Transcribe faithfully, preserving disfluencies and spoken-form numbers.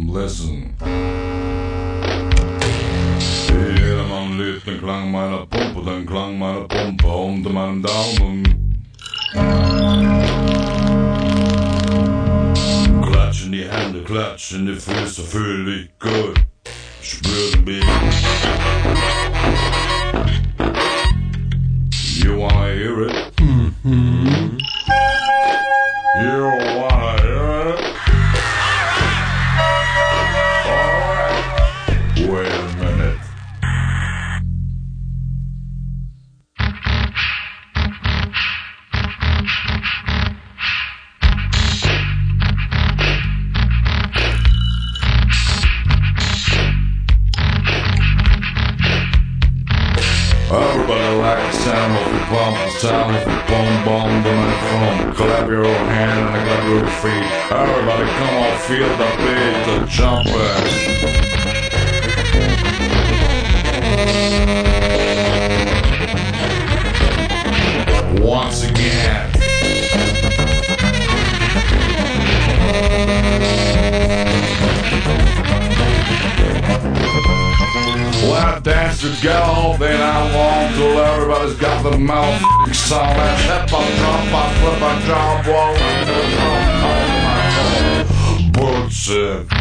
listen. Hela man liten klang meiner Pumpe, den Klang meiner Pumpe unter meinem Daumen. Klatsch in die Hände, klatsch in die Füße, fühl dich gut. Spür den Beat. You wanna hear it? Mm-hmm. You wanna hear it? Alright. Wait a minute. Everybody like the sound of the pump, the sound of the boom boom boom and boom. Clap your own hand and clap your feet. Everybody come on, feel the beat, the jumpers. Once again. Let dance to go, then I want till everybody's got the mouth song. Let's hip hop, drop off, flip on job, wall, bullshit.